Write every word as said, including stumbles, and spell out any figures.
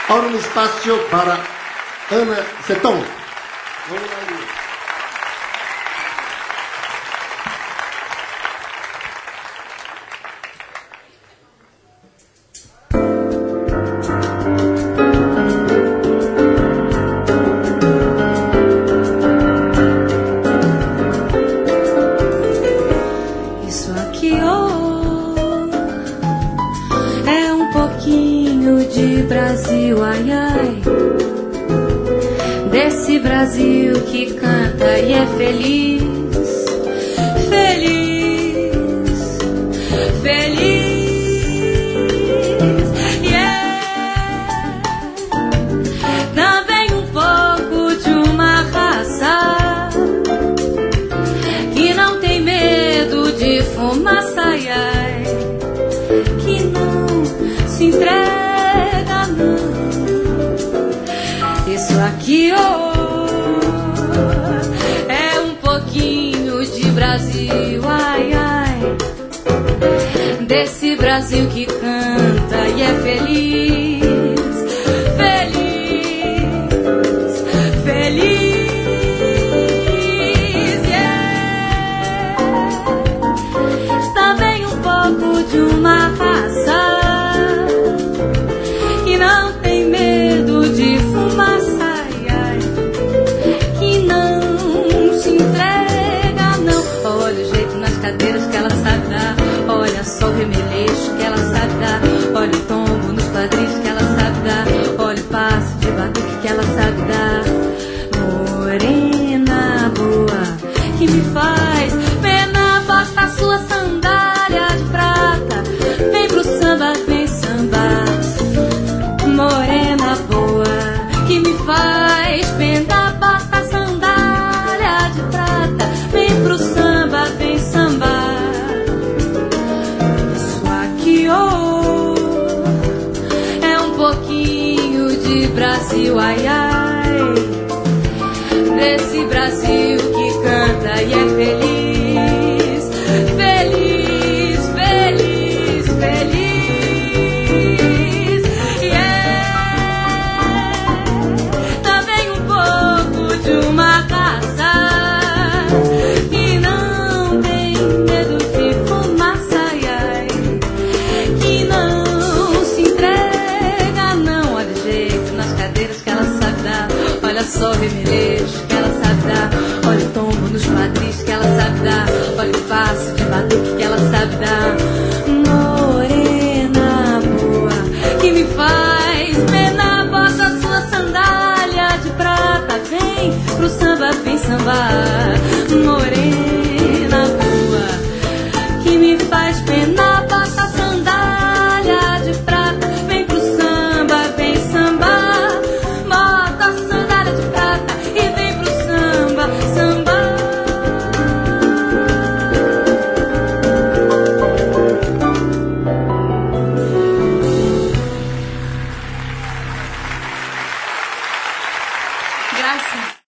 Ora um espaço para Ana Setão. Isso aqui oh, é um pouquinho de Brasil, ai ai, desse Brasil que canta e é feliz, feliz, feliz, yeah. Também um pouco de uma raça que não tem medo de fumaça, ai, ai, que não se entrega não. Isso aqui oh, é um pouquinho de Brasil, ai ai, desse Brasil que canta e é feliz, feliz, feliz, yeah. Também um pouco de uma raça que não tem medo de fumaça, ai, ai, que não se entrega não. Olha o jeito nas cadeiras que ela sabe dar, olha só o remeleixo que ela sabe dar, olha o tombo nos quadris que ela sabe dar, olha o passo de batuque que ela sabe dar. Morena boa que me faz pena, bota a sua sandália de prata, vem pro samba, vem sambar. Morena boa que me faz pena, bota a sandália de prata, vem pro samba, vem sambar. Isso aqui oh, é um pouquinho de Brasil, ai ai, desse Brasil que canta e é feliz, feliz, feliz, feliz, yeah. Também um pouco de uma raça que não tem medo de fumaça, ai, ai, que não se entrega não. Olha o jeito nas cadeiras que ela sabe dar, olha só o remeleixo